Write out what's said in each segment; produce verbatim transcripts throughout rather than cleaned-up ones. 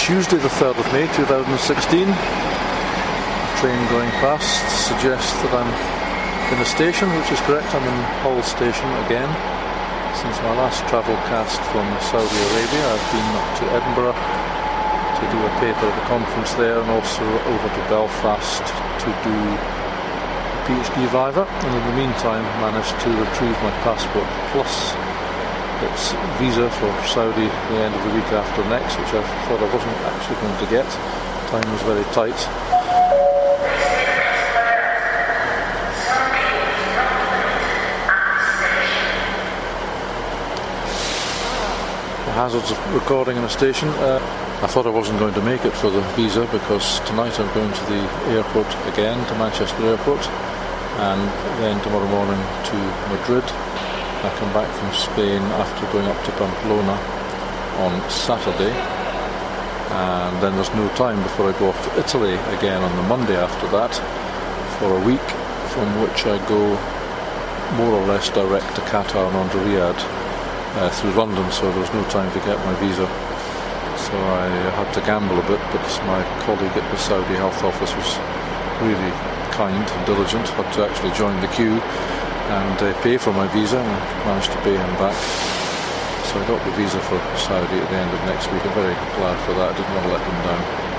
Tuesday the third of May two thousand sixteen. A train going past suggests that I'm in the station, which is correct. I'm in Hull Station again. Since my last travel cast from Saudi Arabia, I've been up to Edinburgh to do a paper at the conference there, and also over to Belfast to do a PhD Viva, and in the meantime managed to retrieve my passport plus its visa for Saudi the end of the week after next, which I thought I wasn't actually going to get. Time was very tight. The hazards of recording in a station. Uh, I thought I wasn't going to make it for the visa because tonight I'm going to the airport again, to Manchester Airport, and then tomorrow morning to Madrid. I come back from Spain after going up to Pamplona on Saturday, and then there's no time before I go off to Italy again on the Monday after that for a week, from which I go more or less direct to Qatar and on to Riyadh uh, through London, so there was no time to get my visa. So I had to gamble a bit, but my colleague at the Saudi Health Office was really kind and diligent. Had to actually join the queue and uh, pay for my visa, and I managed to pay him back. So I got the visa for Saudi at the end of next week. I'm very glad for that. I didn't want to let them down.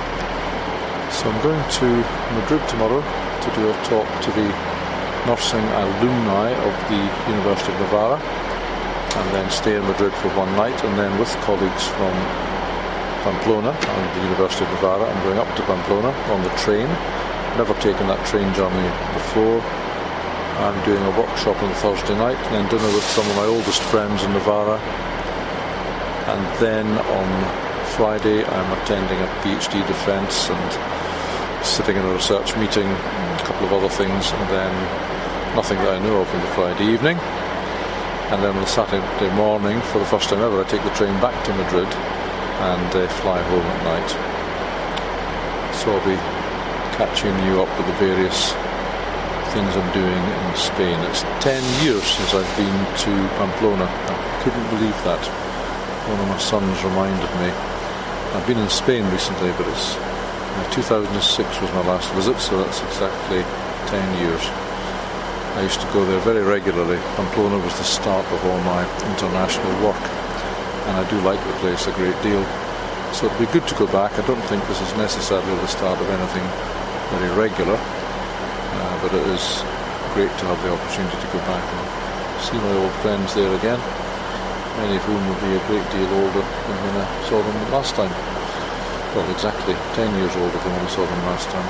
So I'm going to Madrid tomorrow to do a talk to the nursing alumni of the University of Navarra, and then stay in Madrid for one night, and then with colleagues from Pamplona and the University of Navarra, I'm going up to Pamplona on the train. Never taken that train journey before. I'm doing a workshop on Thursday night, and then dinner with some of my oldest friends in Navarra. And then on Friday I'm attending a PhD defence and sitting in a research meeting, a couple of other things, and then nothing that I know of on the Friday evening. And then on the Saturday morning, for the first time ever, I take the train back to Madrid and uh, fly home at night. So I'll be catching you up with the various things I'm doing in Spain. It's ten years since I've been to Pamplona. I couldn't believe that. One of my sons reminded me. I've been in Spain recently, but it's uh, two thousand six was my last visit, so that's exactly ten years. I used to go there very regularly. Pamplona was the start of all my international work, and I do like the place a great deal. So it'll be good to go back. I don't think this is necessarily the start of anything very regular. Uh, but it is great to have the opportunity to go back and see my old friends there again, many of whom will be a great deal older than when I saw them last time. Well, exactly ten years older than when I saw them last time.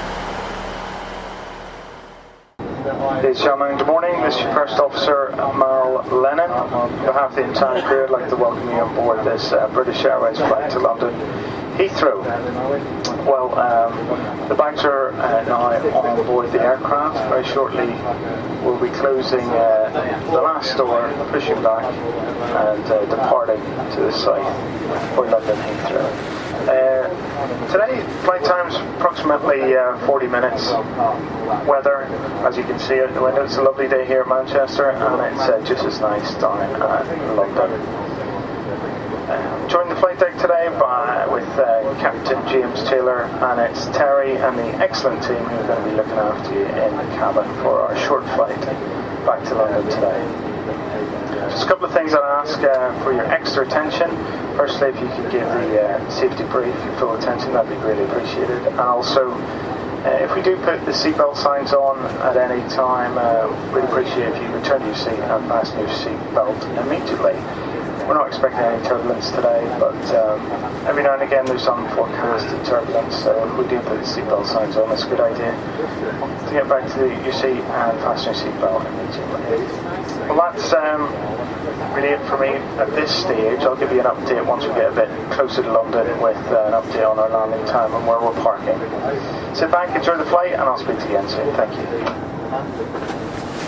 Ladies and gentlemen, good morning. This is your First Officer, Mal Lennon. On behalf of the entire crew, I'd like to welcome you on board this uh, British Airways flight to London Heathrow. Well, um, the bags are uh, now on board the aircraft. Very shortly we'll be closing uh, the last door, pushing back and uh, departing to the site for London Heathrow. Uh, today, flight time's approximately uh, forty minutes. Weather, as you can see out the window, it's a lovely day here at Manchester, and it's uh, just as nice down at London. Uh, joined the flight deck today by, with uh, Captain James Taylor, and it's Terry and the excellent team who are going to be looking after you in the cabin for our short flight back to London today. Just a couple of things I'll ask uh, for your extra attention. Firstly, if you could give the uh, safety brief your full attention, that'd be greatly appreciated. And also, uh, if we do put the seatbelt signs on at any time, uh, we'd appreciate if you return to your seat and fasten your seatbelt immediately. We're not expecting any turbulence today, but um, every now and again there's unforecasted turbulence, so if we do put the seatbelt signs on, it's a good idea to get back to the, your seat and fasten your seatbelt immediately. Well, that's um, really it for me at this stage. I'll give you an update once we get a bit closer to London with uh, an update on our landing time and where we're parking. Sit back, enjoy the flight, and I'll speak to you again soon. Thank you.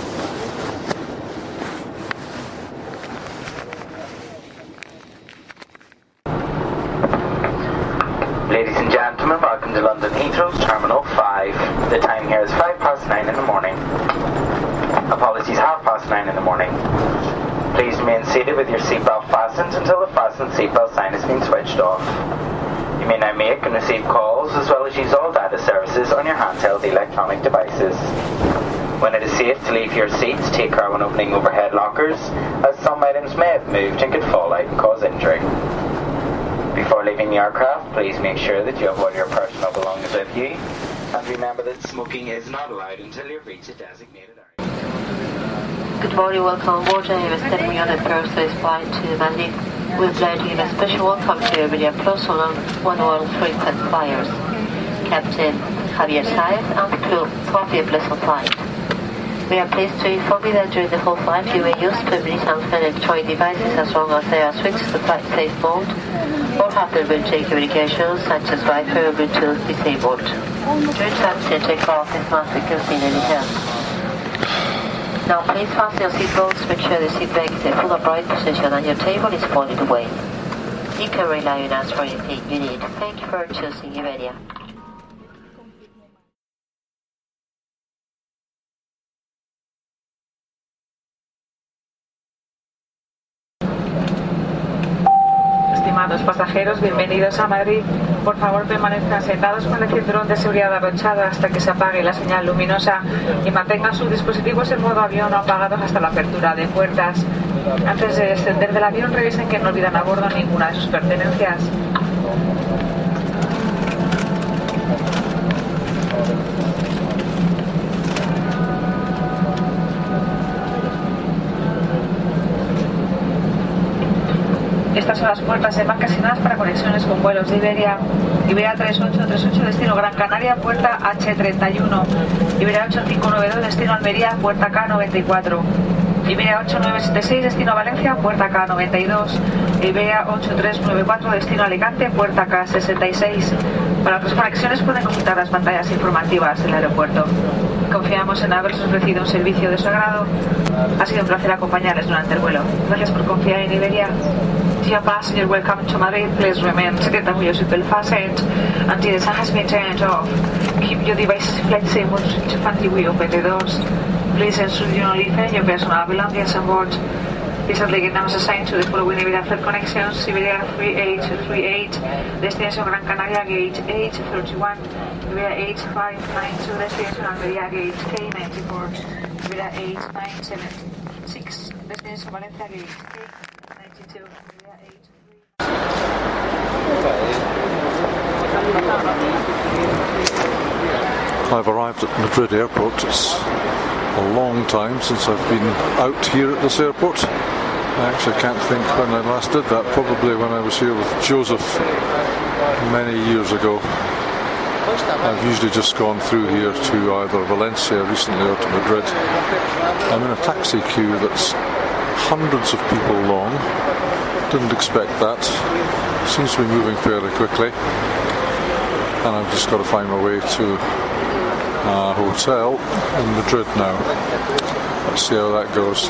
Ladies and gentlemen, welcome to London Heathrow's Terminal five. The time here is five past nine in the morning. Apologies, half past nine in the morning. Please remain seated with your seatbelt fastened until the fastened seatbelt sign has been switched off. You may now make and receive calls as well as use all data services on your handheld electronic devices. When it is safe to leave your seats, take care when opening overhead lockers, as some items may have moved and could fall out and cause injury. Before leaving the aircraft, please make sure that you have all your personal belongings with you, and remember that smoking is not allowed until you've reached a designated area. Good morning, welcome on board. I am standing on the first flight to Madrid. We'd like to give a special welcome to Iberia Plus on one world frequent flyers. Captain Javier Saez and the crew to have a pleasant flight. We are pleased to inform you that during the whole flight you may use public and electronic devices as long as they are switched to flight safe mode or have their built-in communications such as Wi-Fi or Bluetooth disabled. During taxi and takeoff is not in any hands. Now please fasten your seatbelts, make sure the seat bag is in full upright position and your table is folded away. You can rely on us for anything you need. Thank you for choosing Iberia. Estimados pasajeros, bienvenidos a Madrid. Por favor, permanezcan sentados con el cinturón de seguridad abrochado hasta que se apague la señal luminosa y mantengan sus dispositivos en modo avión o apagados hasta la apertura de puertas. Antes de descender del avión, revisen que no olvidan a bordo ninguna de sus pertenencias. Estas son las puertas embarcacionadas para conexiones con vuelos de Iberia. Iberia tres ocho tres ocho, destino Gran Canaria, puerta hache treinta y uno. Iberia ocho cinco nueve dos, destino Almería, puerta ka noventa y cuatro. Iberia ocho nueve siete seis, destino Valencia, puerta ka noventa y dos. Iberia ocho tres nueve cuatro, destino Alicante, puerta ka sesenta y seis. Para otras conexiones pueden consultar las pantallas informativas del aeropuerto. Confiamos en haberles ofrecido un servicio de su agrado. Ha sido un placer acompañarles durante el vuelo. Gracias por confiar en Iberia. Dear passenger, welcome to Madrid. Please remain seated and with your seatbelt fastened until the sun has been turned off. Keep your devices flexible until we open the doors. Please ensure you don't leave any of your personal belongings on board. This is numbers assigned to the following Iberia flight connections: Iberia three eight three eight, destination Gran Canaria, gate eight thirty-one. Iberia eight five nine two, destination Almería, gate K ninety-four. Iberia eight nine seven six, destination Valencia, gate K ninety-two. I've arrived at Madrid airport. It's a long time since I've been out here at this airport. I actually can't think when I last did that, probably when I was here with Joseph many years ago. I've usually just gone through here to either Valencia recently or to Madrid. I'm in a taxi queue that's hundreds of people long. Didn't expect that. Seems to be moving fairly quickly. And I've just got to find my way to a hotel in Madrid now. Let's see how that goes.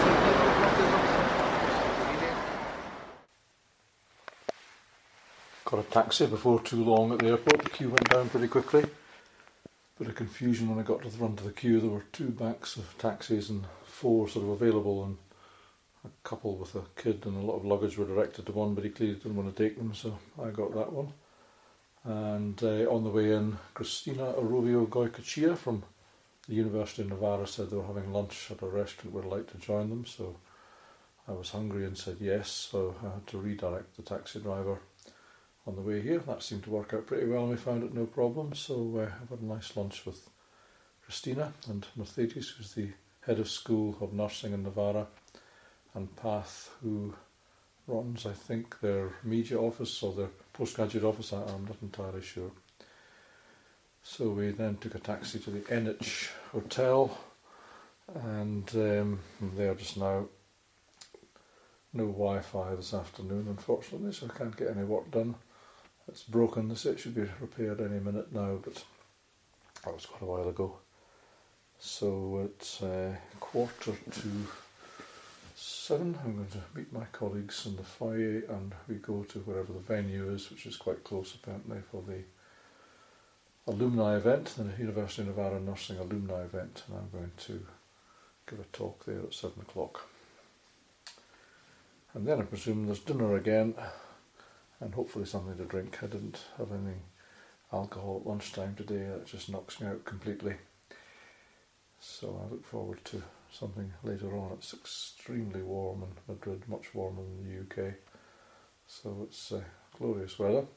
Got a taxi before too long at the airport. The queue went down pretty quickly. Bit of confusion when I got to the front of the queue. There were two banks of taxis and four sort of available, and a couple with a kid and a lot of luggage were directed to one, but he clearly didn't want to take them, so I got that one. And uh, on the way in, Cristina Arovio Goycochea from the University of Navarra said they were having lunch at a restaurant where I'd like to join them, so I was hungry and said yes, so I had to redirect the taxi driver on the way here. That seemed to work out pretty well and we found it no problem, so uh, I've had a nice lunch with Cristina and Mercedes, who's the head of school of nursing in Navarra, and Path, who runs, I think, their media office or their postgraduate office. I'm not entirely sure. So we then took a taxi to the Enich Hotel, and um, there just now. No Wi-Fi this afternoon, unfortunately, so I can't get any work done. It's broken. They say it should be repaired any minute now, but that was quite a while ago. So it's uh, quarter to seven. I'm going to meet my colleagues in the foyer and we go to wherever the venue is, which is quite close apparently, for the alumni event, the University of Navarra Nursing alumni event, and I'm going to give a talk there at seven o'clock. And then I presume there's dinner again and hopefully something to drink. I didn't have any alcohol at lunchtime today. That just knocks me out completely. So I look forward to something later on. It's extremely warm in Madrid, much warmer than the U K. So it's uh, glorious weather.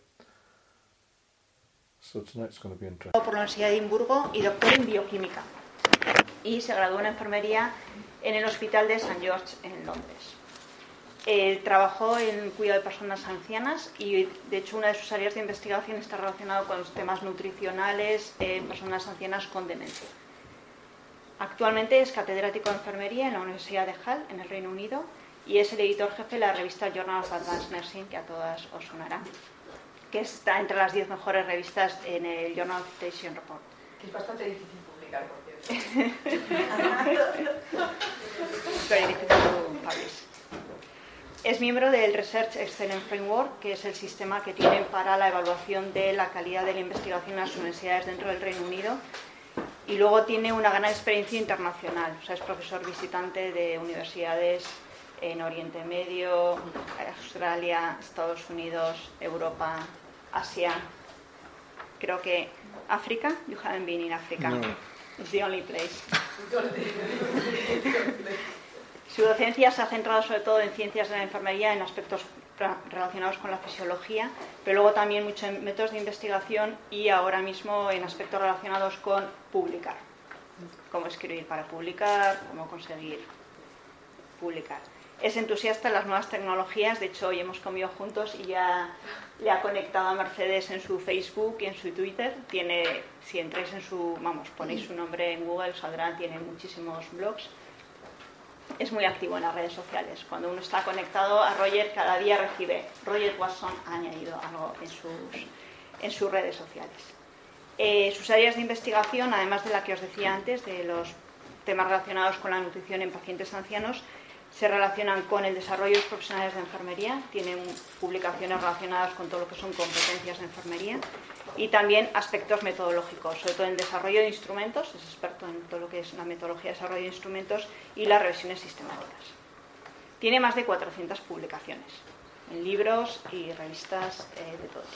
So tonight's going to be interesting. Por la Universidad de Edimburgo y doctor en bioquímica. Y se graduó en enfermería en el Hospital de Saint George en Londres. Eh, trabajó en cuidado de personas ancianas y de hecho una de sus áreas de investigación está relacionada con los temas nutricionales en personas ancianas con demencia. Actualmente es catedrático de enfermería en la Universidad de Hull, en el Reino Unido, y es el editor jefe de la revista Journal of Advanced Nursing, que a todas os sonará, que está entre las diez mejores revistas en el Journal of Physician Report. Que es bastante difícil publicar, por cierto. Very difficult to publish. Es miembro del Research Excellence Framework, que es el sistema que tienen para la evaluación de la calidad de la investigación en las universidades dentro del Reino Unido. Y luego tiene una gran experiencia internacional. O sea, es profesor visitante de universidades en Oriente Medio, Australia, Estados Unidos, Europa, Asia. Creo que África. You haven't been in Africa. No. It's the only place. Su docencia se ha centrado sobre todo en ciencias de la enfermería, en aspectos relacionados con la fisiología, pero luego también mucho en métodos de investigación y ahora mismo en aspectos relacionados con publicar. Cómo escribir para publicar, cómo conseguir publicar. Es entusiasta de las nuevas tecnologías, de hecho hoy hemos comido juntos y ya le ha conectado a Mercedes en su Facebook y en su Twitter. Tiene, si entráis en su, vamos, ponéis su nombre en Google, saldrá, tiene muchísimos blogs. Es muy activo en las redes sociales. Cuando uno está conectado a Roger, cada día recibe, Roger Watson ha añadido algo en sus, en sus redes sociales. Eh, sus áreas de investigación, además de la que os decía antes, de los temas relacionados con la nutrición en pacientes ancianos, se relacionan con el desarrollo de los profesionales de enfermería, tienen publicaciones relacionadas con todo lo que son competencias de enfermería y también aspectos metodológicos, sobre todo en el desarrollo de instrumentos, es experto en todo lo que es la metodología de desarrollo de instrumentos y las revisiones sistemáticas. Tiene más de cuatrocientas publicaciones en libros y revistas eh, de todo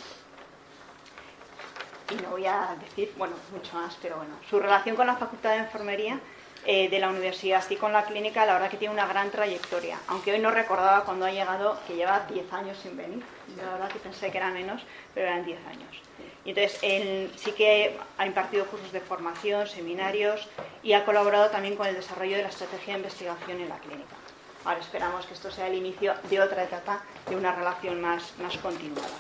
tipo. Y no voy a decir, bueno, mucho más, pero bueno, su relación con la Facultad de Enfermería Eh, de la universidad, así con la clínica, la verdad que tiene una gran trayectoria, aunque hoy no recordaba cuando ha llegado que lleva diez años sin venir. Yo la verdad que pensé que eran menos, pero eran diez años. Y entonces él sí que ha impartido cursos de formación, seminarios y ha colaborado también con el desarrollo de la estrategia de investigación en la clínica. Ahora esperamos que esto sea el inicio de otra etapa de una relación más, más continuada.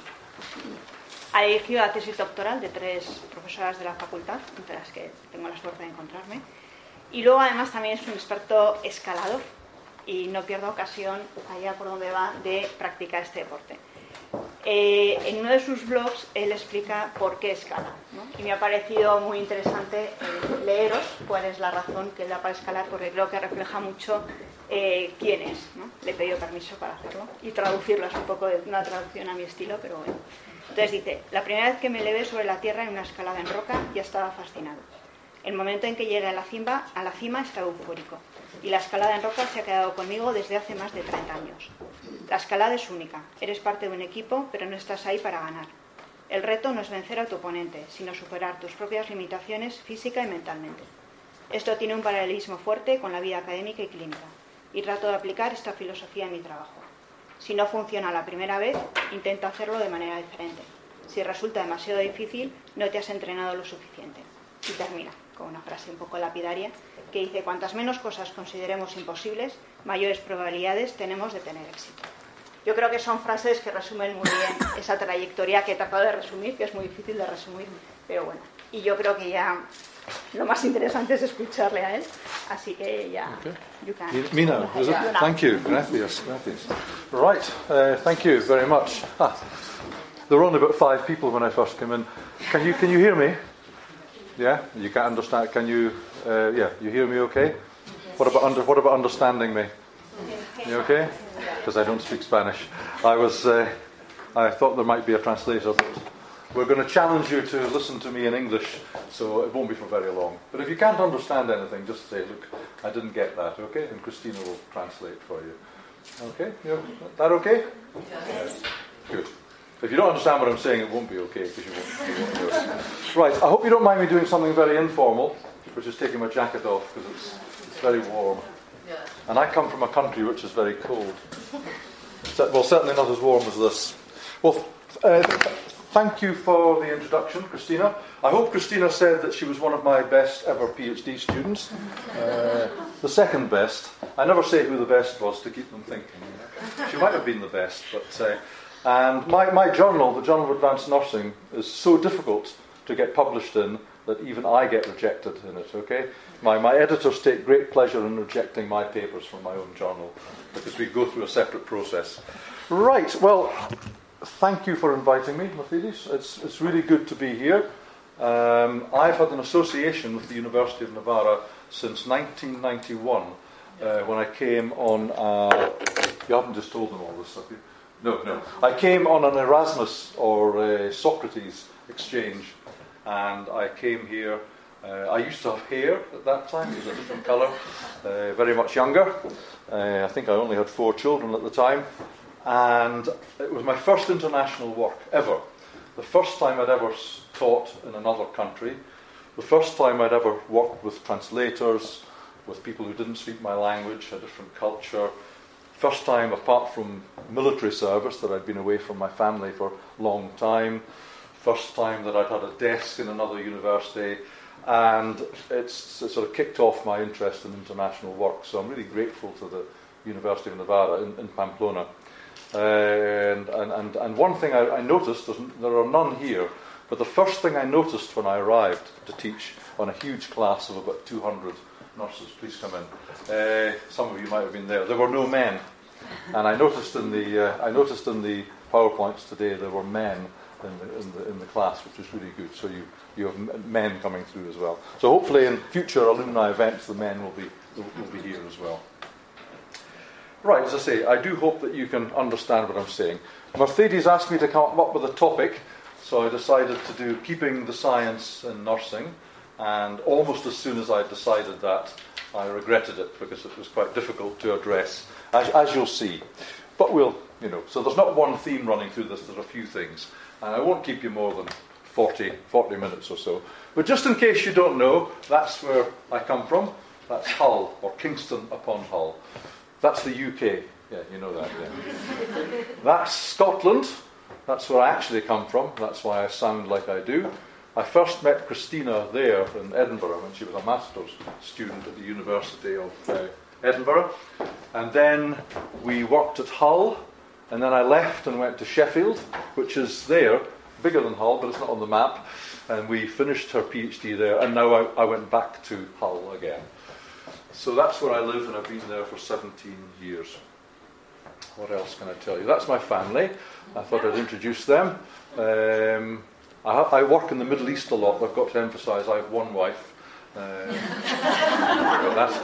Ha dirigido la tesis doctoral de tres profesoras de la facultad, entre las que tengo la suerte de encontrarme. Y luego además también es un experto escalador y no pierdo ocasión, allá por donde va, de practicar este deporte. Eh, en uno de sus blogs él explica por qué escala, ¿no? Y me ha parecido muy interesante eh, leeros cuál es la razón que él da para escalar, porque creo que refleja mucho eh, quién es, ¿no? Le he pedido permiso para hacerlo y traducirlo, es un poco de una traducción a mi estilo, pero bueno. Entonces dice, la primera vez que me elevé sobre la tierra en una escalada en roca ya estaba fascinado. El momento en que llegué a la cima, a la cima estaba eufórico y la escalada en roca se ha quedado conmigo desde hace más de treinta años. La escalada es única, eres parte de un equipo, pero no estás ahí para ganar. El reto no es vencer a tu oponente, sino superar tus propias limitaciones física y mentalmente. Esto tiene un paralelismo fuerte con la vida académica y clínica, y trato de aplicar esta filosofía en mi trabajo. Si no funciona la primera vez, intenta hacerlo de manera diferente. Si resulta demasiado difícil, no te has entrenado lo suficiente. Y termina con una frase un poco lapidaria que dice: cuantas menos cosas consideremos imposibles, mayores probabilidades tenemos de tener éxito. Yo creo que son frases que resumen muy bien esa trayectoria que he tratado de resumir, que es muy difícil de resumir, pero bueno. Y yo creo que ya lo más interesante es escucharle a él, así que ya... Okay. You can. Mina, is it? Thank you. Gracias. Gracias. Right. Uh, thank you very much. Ah, there were only about five people when I first came in. Can you can you hear me? Yeah, you can't understand. Can you? Uh, yeah, you hear me okay? What about under? What about understanding me? You okay? Because I don't speak Spanish. I was. Uh, I thought there might be a translator, but we're going to challenge you to listen to me in English, so it won't be for very long. But if you can't understand anything, just say, "Look, I didn't get that." Okay, and Christina will translate for you. Okay, you, that okay? Yes. Good. If you don't understand what I'm saying, it won't be okay, because you won't, you won't know it. Right, I hope you don't mind me doing something very informal, which is taking my jacket off, because it's, it's very warm. Yeah. And I come from a country which is very cold. So, well, certainly not as warm as this. Well, uh, thank you for the introduction, Christina. I hope Christina said that she was one of my best ever PhD students. Uh, the second best. I never say who the best was to keep them thinking. She might have been the best, but... Uh, and my, my journal, the Journal of Advanced Nursing, is so difficult to get published in that even I get rejected in it, okay? My, my editors take great pleasure in rejecting my papers from my own journal, because we go through a separate process. Right, well, thank you for inviting me, Mercedes. It's, it's really good to be here. Um, I've had an association with the University of Navarra since nineteen ninety-one, uh, when I came on, uh, you haven't just told them all this, have you? No, no. I came on an Erasmus or a Socrates exchange, and I came here. Uh, I used to have hair at that time. It was a different colour, uh, very much younger. Uh, I think I only had four children at the time, and it was my first international work ever. The first time I'd ever taught in another country. The first time I'd ever worked with translators, with people who didn't speak my language, a different culture. First time, apart from military service, that I'd been away from my family for a long time. First time that I'd had a desk in another university. And it's, it sort of kicked off my interest in international work. So I'm really grateful to the University of Navarra in, in Pamplona. Uh, and, and, and, and one thing I, I noticed, there are none here, but the first thing I noticed when I arrived to teach on a huge class of about two hundred nurses, please come in. Uh, some of you might have been there. There were no men. And I noticed in the uh, I noticed in the PowerPoints today there were men in the, in the in the class, which is really good. So you, you have men coming through as well. So hopefully in future alumni events the men will be will, will be here as well. Right, as I say, I do hope that you can understand what I'm saying. Mercedes asked me to come up with a topic, so I decided to do keeping the science in nursing. And almost as soon as I decided that, I regretted it, because it was quite difficult to address, as, as you'll see. But we'll, you know, so there's not one theme running through this, there's a few things. And I won't keep you more than forty, forty minutes or so. But just in case you don't know, that's where I come from. That's Hull, or Kingston upon Hull. That's the U K. Yeah, you know that, yeah. That's Scotland. That's where I actually come from. That's why I sound like I do. I first met Christina there in Edinburgh when she was a master's student at the University of uh, Edinburgh. And then we worked at Hull, and then I left and went to Sheffield, which is there, bigger than Hull, but it's not on the map. And we finished her PhD there, and now I, I went back to Hull again. So that's where I live, and I've been there for seventeen years. What else can I tell you? That's my family. I thought I'd introduce them. Um, I, ha- I work in the Middle East a lot. I've got to emphasise I have one wife. Uh, that's,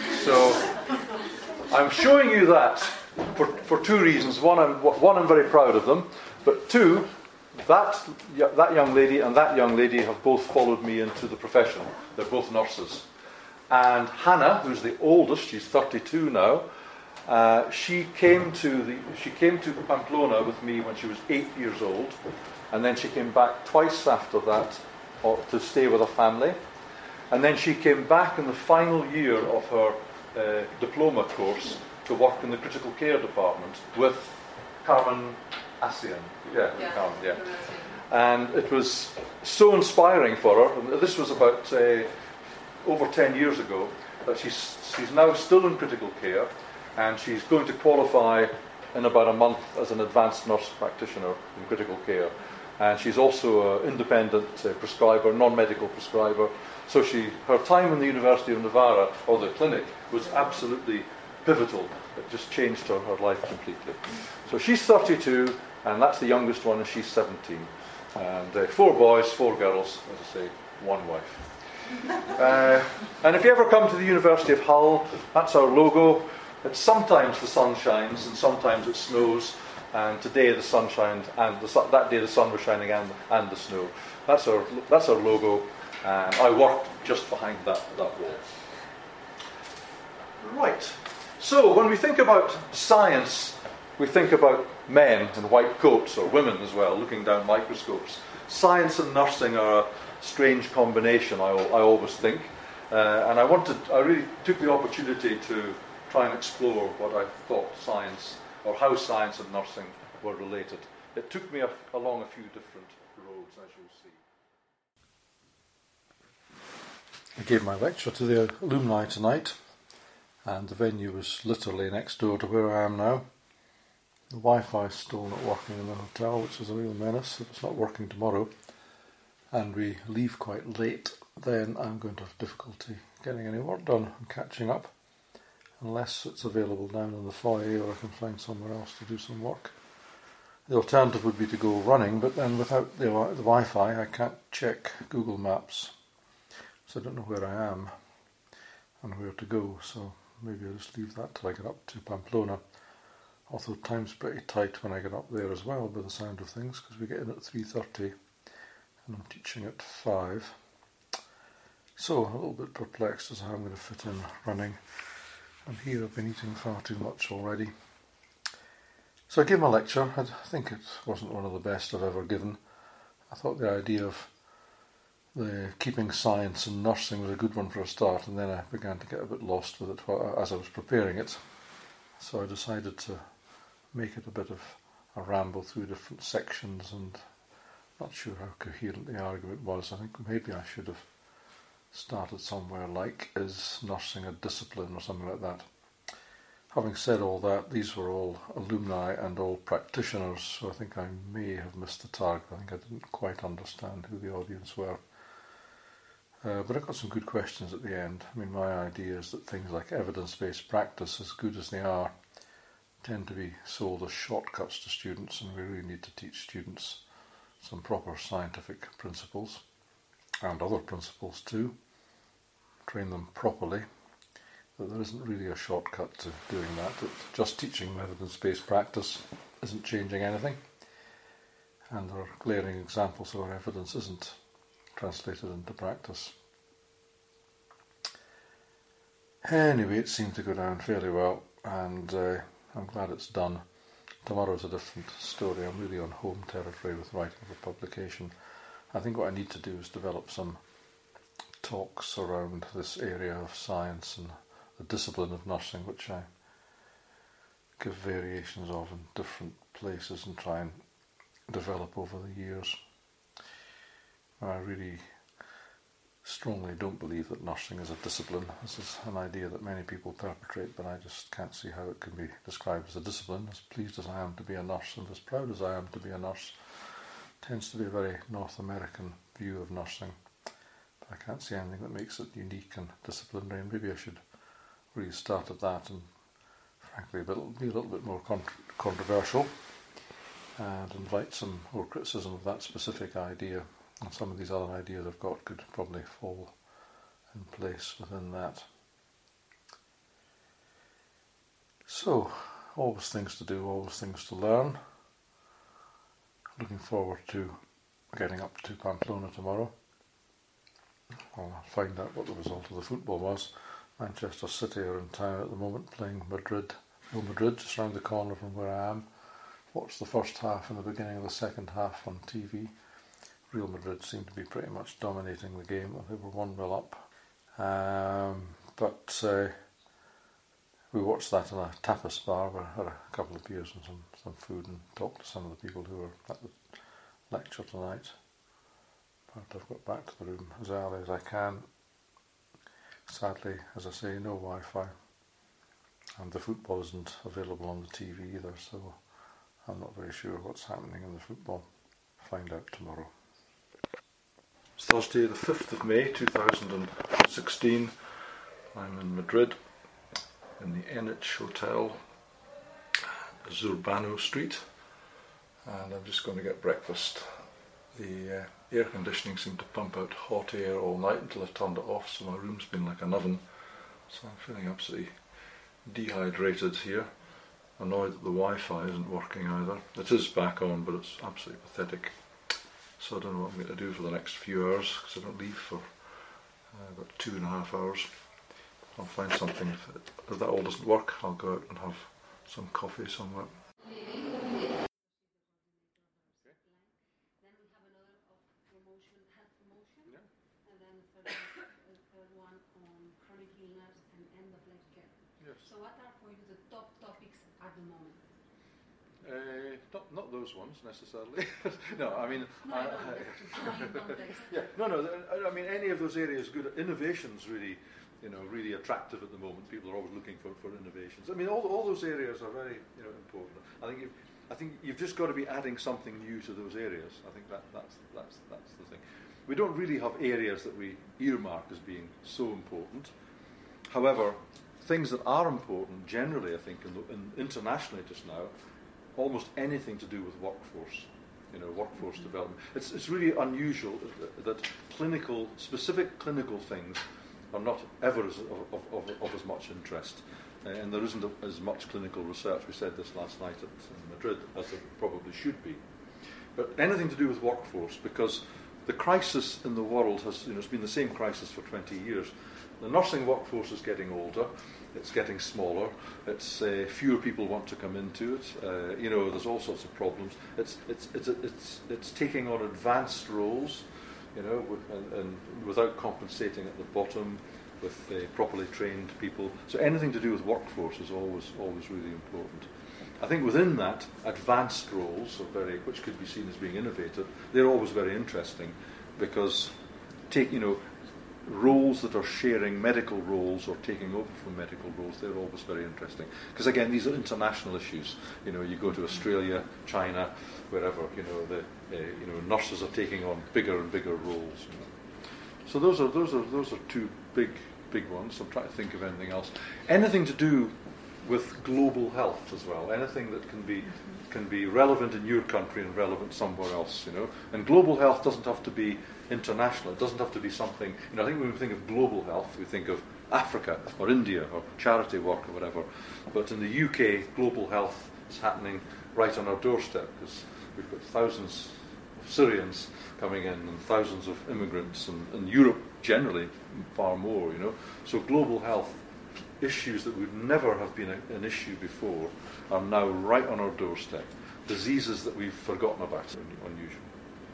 so I'm showing you that for, for two reasons. One I'm, one, I'm very proud of them. But two, that, that young lady and that young lady have both followed me into the profession. They're both nurses. And Hannah, who's the oldest, she's thirty-two now, uh, she came to the she came to Pamplona with me when she was eight years old, and then she came back twice after that uh, to stay with her family, and then she came back in the final year of her uh, diploma course to work in the critical care department with Carmen Asian. Yeah, yeah. Carmen, yeah. And it was so inspiring for her. This was about uh, over ten years ago, that she's she's now still in critical care, and she's going to qualify in about a month as an advanced nurse practitioner in critical care. And she's also an independent uh, prescriber, non-medical prescriber. So she, her time in the University of Navarra, or the clinic, was absolutely pivotal. It just changed her, her life completely. So she's thirty-two, and that's the youngest one, and she's seventeen. And uh, four boys, four girls, as I say, one wife. Uh, and if you ever come to the University of Hull, that's our logo. It's sometimes the sun shines and sometimes it snows, and today the sun shined, and the sun, that day the sun was shining and, and the snow. That's our that's our logo, and I worked just behind that, that wall. Right, so when we think about science, we think about men in white coats, or women as well, looking down microscopes. Science and nursing are a strange combination, I, I always think. Uh, and I wanted, I really took the opportunity to try and explore what I thought science, or how science and nursing were related. It took me a, along a few different roads, as you'll see. I gave my lecture to the alumni tonight, and the venue was literally next door to where I am now. The Wi-Fi is still not working in the hotel, which is a real menace if it's not working tomorrow, and we leave quite late, then I'm going to have difficulty getting any work done and catching up, unless it's available down in the foyer or I can find somewhere else to do some work. The alternative would be to go running, but then without the, the Wi-Fi I can't check Google Maps, so I don't know where I am and where to go, so maybe I'll just leave that till I get up to Pamplona. Although time's pretty tight when I get up there as well, by the sound of things, because we get in at three thirty and I'm teaching at five. So, a little bit perplexed as to how I'm going to fit in running. And here I've been eating far too much already. So I gave my lecture. I think it wasn't one of the best I've ever given. I thought the idea of the keeping science and nursing was a good one for a start, and then I began to get a bit lost with it as I was preparing it. So I decided to make it a bit of a ramble through different sections, and not sure how coherent the argument was. I think maybe I should have started somewhere like, is nursing a discipline or something like that. Having said all that, these were all alumni and all practitioners, so I think I may have missed the target. I think I didn't quite understand who the audience were. Uh, but I got some good questions at the end. I mean, my idea is that things like evidence-based practice, as good as they are, tend to be sold as shortcuts to students, and we really need to teach students some proper scientific principles, and other principles too, train them properly. But there isn't really a shortcut to doing that. That just teaching evidence-based practice isn't changing anything, and there are glaring examples where evidence isn't translated into practice. Anyway, it seemed to go down fairly well, and uh, I'm glad it's done. Tomorrow's a different story. I'm really on home territory with writing for publication. I think what I need to do is develop some talks around this area of science and the discipline of nursing, which I give variations of in different places and try and develop over the years. I really strongly don't believe that nursing is a discipline. This is an idea that many people perpetrate, but I just can't see how it can be described as a discipline. As pleased as I am to be a nurse, and as proud as I am to be a nurse, it tends to be a very North American view of nursing. But I can't see anything that makes it unique and disciplinary, and maybe I should really start at that and frankly be a little bit more con- controversial and invite some more criticism of that specific idea. And some of these other ideas I've got could probably fall in place within that. So, always things to do, always things to learn. Looking forward to getting up to Pamplona tomorrow. I'll find out what the result of the football was. Manchester City are in town at the moment playing Madrid, Real Madrid, just round the corner from where I am. Watched the first half and the beginning of the second half on T V. Real Madrid seemed to be pretty much dominating the game. They were one nil up. Um, but uh, we watched that in a tapas bar where I had a couple of beers and some, some food and talked to some of the people who were at the lecture tonight. But I've got back to the room as early as I can. Sadly, as I say, no Wi-Fi. And the football isn't available on the T V either, so I'm not very sure what's happening in the football. Find out tomorrow. It's Thursday the fifth of May two thousand sixteen. I'm in Madrid in the Enich Hotel, Zurbano Street, and I'm just going to get breakfast. The uh, air conditioning seemed to pump out hot air all night until I turned it off, so my room's been like an oven, so I'm feeling absolutely dehydrated here. Annoyed that the Wi-Fi isn't working either. It is back on, but it's absolutely pathetic. So I don't know what I'm going to do for the next few hours, because I don't leave for uh, about two and a half hours. I'll find something. If, it, if that all doesn't work, I'll go out and have some coffee somewhere. Then we have another of promotion, health promotion, yeah. And then the third, the third one on chronic illness and end-of-life care. Yes. So what are for you the top topics at the moment? Uh, not not those ones necessarily. no, I mean, no, uh, no, yeah, no, no. I mean, any of those areas, good innovations, really, you know, really attractive at the moment. People are always looking for, for innovations. I mean, all all those areas are very, you know, important. I think you've, I think you've just got to be adding something new to those areas. I think that that's that's that's the thing. We don't really have areas that we earmark as being so important. However, things that are important generally, I think, in, the, in internationally just now. Almost anything to do with workforce, you know, workforce mm-hmm. development. It's it's really unusual that, that clinical, specific clinical things are not ever as, of, of, of as much interest, uh, and there isn't a, as much clinical research. We said this last night at in Madrid as there probably should be. But anything to do with workforce, because the crisis in the world has, you know, it's been the same crisis for twenty years. The nursing workforce is getting older. It's getting smaller. It's uh, fewer people want to come into it. Uh, you know, there's all sorts of problems. It's it's it's it's it's taking on advanced roles, you know, with, and, and without compensating at the bottom, with uh, properly trained people. So anything to do with workforce is always always really important. I think within that, advanced roles, are very, which could be seen as being innovative, they're always very interesting, because take you know. roles that are sharing medical roles or taking over from medical roles, they're always very interesting. Because again, these are international issues. You know, you go to Australia, China, wherever, you know, the uh, you know nurses are taking on bigger and bigger roles. You know. So those are those are those are two big big ones. I'm trying to think of anything else. Anything to do with global health as well. Anything that can be can be relevant in your country and relevant somewhere else, you know. And global health doesn't have to be international. It doesn't have to be something, you know, I think when we think of global health, we think of Africa or India or charity work or whatever. But in the U K, global health is happening right on our doorstep, because we've got thousands of Syrians coming in and thousands of immigrants, and, and Europe generally far more, you know. So global health issues that would never have been a, an issue before are now right on our doorstep. Diseases that we've forgotten about are unusual.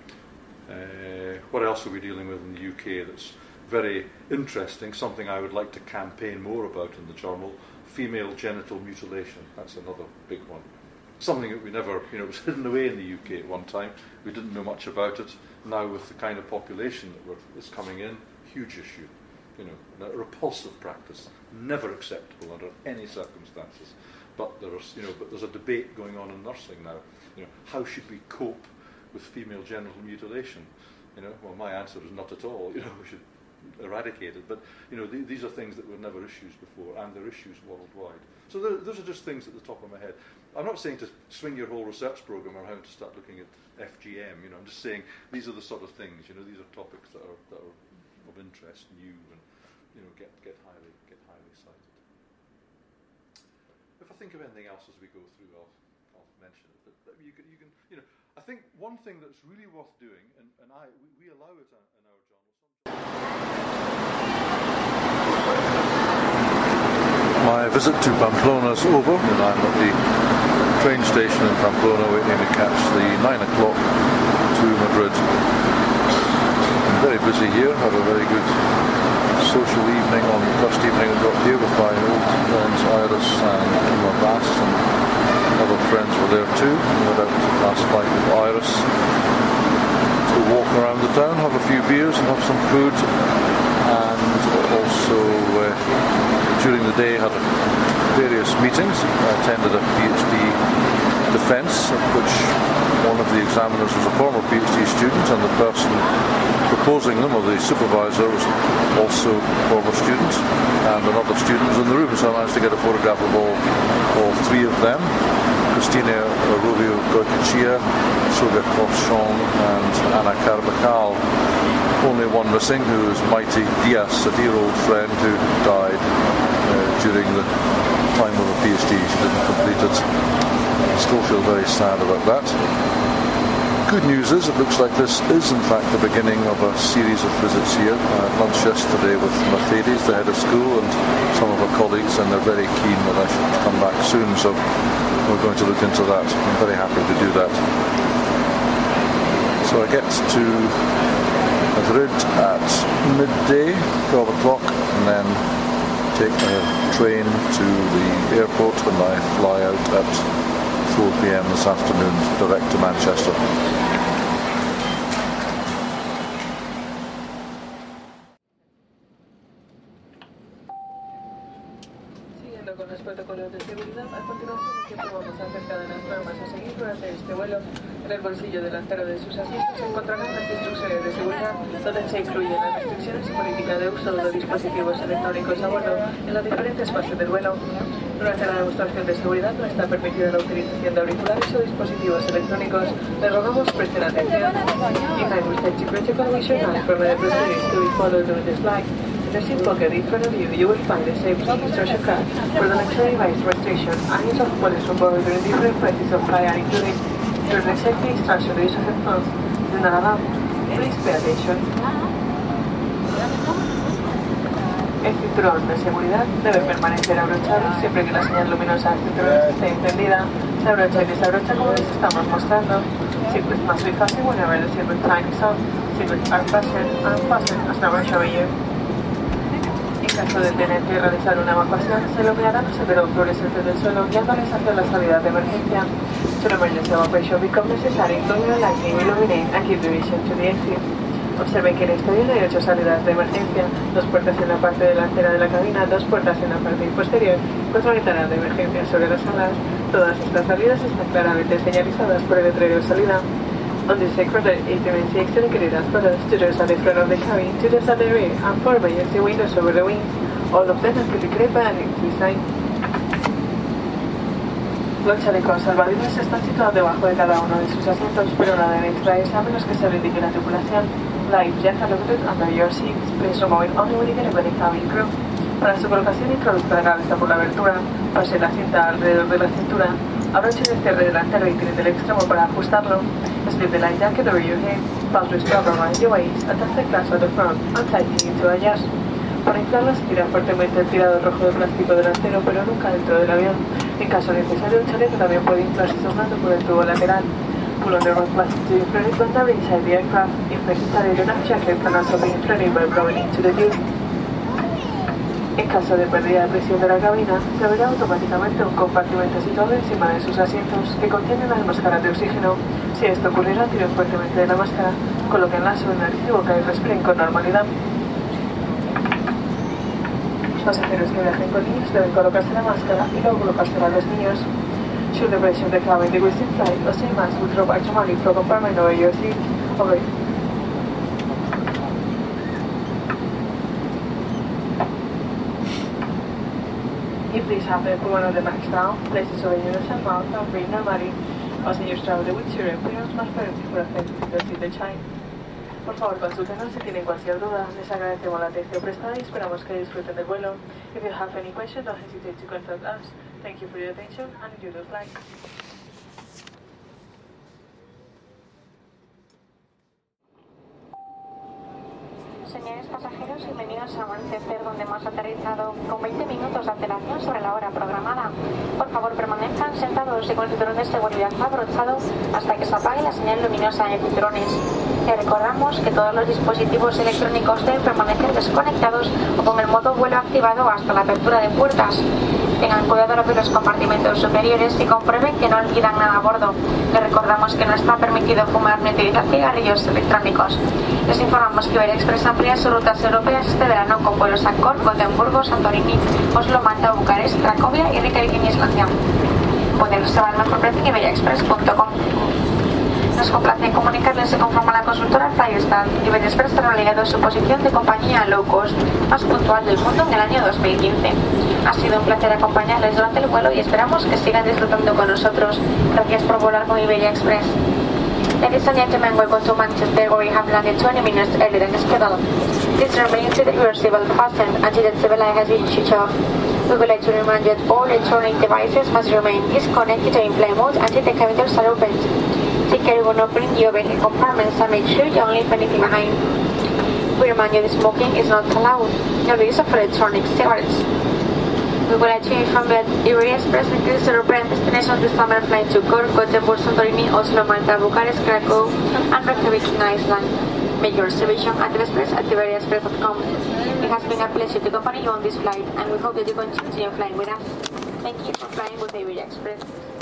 Uh, what else are we dealing with in the U K that's very interesting? Something I would like to campaign more about in the journal: female genital mutilation. That's another big one. Something that we never, you know, it was hidden away in the U K at one time. We didn't know much about it. Now, with the kind of population that we're, is coming in, huge issue. You know, a repulsive practice, never acceptable under any circumstances. But there's, you know, but there's a debate going on in nursing now. You know, how should we cope with female genital mutilation? You know, well, my answer is not at all. You know, we should eradicate it. But you know, th- these are things that were never issues before, and they're issues worldwide. So th- those are just things at the top of my head. I'm not saying to swing your whole research program around to start looking at F G M. You know, I'm just saying these are the sort of things. You know, these are topics that are that are of interest, new, and you know, get get highly get highly cited. If I think of anything else as we go through, I'll I'll mention it. But, but you can you can you know, I think one thing that's really worth doing, and, and I we, we allow it in our journal. My visit to Pamplona is over, and I'm at the train station in Pamplona waiting to catch the nine o'clock to Madrid. I'm very busy here. Had a very good social evening on the first evening I got here with my old friends Iris and Emma Bass, and other friends were there too. We went out last night with Iris to walk around the town, have a few beers and have some food, and also uh, during the day had various meetings. I attended a PhD defence, of which one of the examiners was a former PhD student, and the person proposing them, or the supervisor, was also a former student, and another student was in the room, so I managed to get a photograph of all, all three of them: Cristina Rubio Goycochea, Silvia Corchon, and Ana Carvajal. Only one missing, who is Mighty Diaz, a dear old friend who died uh, during the time of a PhD. She didn't complete it. I still feel very sad about that. good news is it looks like this is in fact the beginning of a series of visits here. I had lunch yesterday with Mercedes, the head of school, and some of her colleagues, and they're very keen that I should come back soon, so we're going to look into that. I'm very happy to do that. So I get to Madrid at midday, twelve o'clock, and then take a train to the airport, and I fly out at four p.m. this afternoon direct to Manchester. Siguiendo con los protocolos de seguridad, a continuación nos informamos acerca de las normas a seguir durante este vuelo. En el bolsillo delantero de sus asientos se encontrarán las instrucciones de seguridad, donde se incluyen las restricciones y política de uso de los dispositivos electrónicos a bordo en las diferentes fases del vuelo. Durante la demostración de seguridad no está permitida la utilización de auriculares o dispositivos electrónicos. Les rogamos presten atención. In line with safety protocol, we should not permit the proceedings to be followed during this flight. In the seat pocket in front of you, you will find a safety instruction card for the luxury device registration and use of police from board during different phases of flight, including during the safety instruction, the use of headphones is not allowed. Please pay attention. El cinturón de seguridad debe permanecer abrochado siempre que la señal luminosa del cinturón esté encendida. Se abrocha y desabrocha como les estamos mostrando. Seatbelts must be fastened whenever the seatbelt sign is on. Seatbelts are fastened and unfastened as now we're showing you. En caso de tener que realizar una evacuación, se iluminarán los senderos fluorescentes del suelo guiándoles hacia la salida de emergencia. Should emergency evacuation become necessary, luminary lighting will illuminate and give direction to the exit. Observen que en este avión hay ocho salidas de emergencia, dos puertas en la parte delantera de la cabina, dos puertas en la parte posterior, cuatro ventanas de emergencia sobre las alas. Todas estas salidas están claramente señalizadas por el letrero de salida. On this recorded emergency exit indicated as follows: two doors at the front of the cabin, two doors at the rear, and four emergency windows over the wings. All of them are clearly by an empty sign. Los chalecos salvavidas están situados debajo de cada uno de sus asientos, pero no deben extraerse a menos que se lo indique la tripulación. Life jacket located under your seats. Please remove it only when you get a very cabin crew. Para su colocación, introduzca la cabeza por la abertura, pase la cinta alrededor de la cintura, abroche el cierre delantero y tire del extremo para ajustarlo. Slip the life jacket over your head, pass the strap around your waist, attach the clasp at the front, and tighten it to adjust. Para inflarla se tira fuertemente el tirador rojo de plástico delantero, pero nunca dentro del avión. En caso necesario, el chaleco también puede inflarse soplando por el tubo lateral. Pull on the rope plastic to inflate it when they're inside the aircraft. If necessary, the life jacket can also be inflated by blowing into the tube. En caso de pérdida de presión de la cabina, se abrirá automáticamente un compartimento situado encima de sus asientos que contiene las máscaras de oxígeno. Si esto ocurriera, tiren fuertemente de la máscara, colóquenla sobre nariz y boca y respiren con normalidad. Los pasajeros que viajen con niños deben colocarse la máscara y luego colocársela a los niños. Should the pressure of the cabin decrease in flight, the same mask will drop automatically from a compartment over your seat. Over. Please have the pull one of the bags down, place it over your nose and mouth and breathe normally. Fasten your strap with your earphones más fuerte por hacer decir the chime. Por favor, consúltenos si tienen cualquier duda. Les agradecemos la atención prestada y esperamos que disfruten del vuelo. If you have any questions, don't hesitate to contact us. Thank you for your attention and enjoy the flight. Señores pasajeros, bienvenidos a Manchester, donde hemos aterrizado con veinte minutos de antelación sobre la hora programada. Por favor, permanezcan sentados y con el cinturón de seguridad abrochado hasta que se apague la señal luminosa de cinturones. Les recordamos que todos los dispositivos electrónicos deben permanecer desconectados o con el modo vuelo activado hasta la apertura de puertas. Tengan cuidado al abrir los compartimentos superiores y comprueben que no olvidan nada a bordo. Les recordamos que no está permitido fumar ni utilizar cigarrillos electrónicos. Les informamos que Iberia Express amplía sus rutas europeas este verano con vuelos a Cork, Gotemburgo, Santorini, Oslo, Malta, Bucarest, Cracovia y Reykjavik en Islandia. Pueden reservar el mejor precio en iberia express punto com. Nos complace comunicarles que conforme a la consultora Flystar, Iberia Express ha relegado su posición de compañía low cost más puntual del mundo en el año dos mil quince. Ha sido un placer acompañarles durante el vuelo y esperamos que sigan disfrutando con nosotros. Gracias por volar con Iberia Express. Ladies and gentlemen, welcome to Manchester, where we have landed twenty minutes earlier than scheduled. Please remain seated with your seatbelt fastened until the seatbelt light has been switched off. We would like to remind you that all electronic devices must remain disconnected to in flight mode until the cabin doors are opened. Take care when opening the overhead compartments and make sure you don't leave anything behind. We remind you that smoking is not allowed. No use of electronic cigarettes. We would like to inform that Iberia Express includes European destinations this summer flying to Cork, Gothenburg, Santorini, Oslo, Malta, Bucharest, Krakow, and Reykjavik in Iceland. Make your reservation at Express at iberia express dot com. It has been a pleasure to accompany you on this flight, and we hope that you continue flying with us. Thank you for flying with Iberia Express.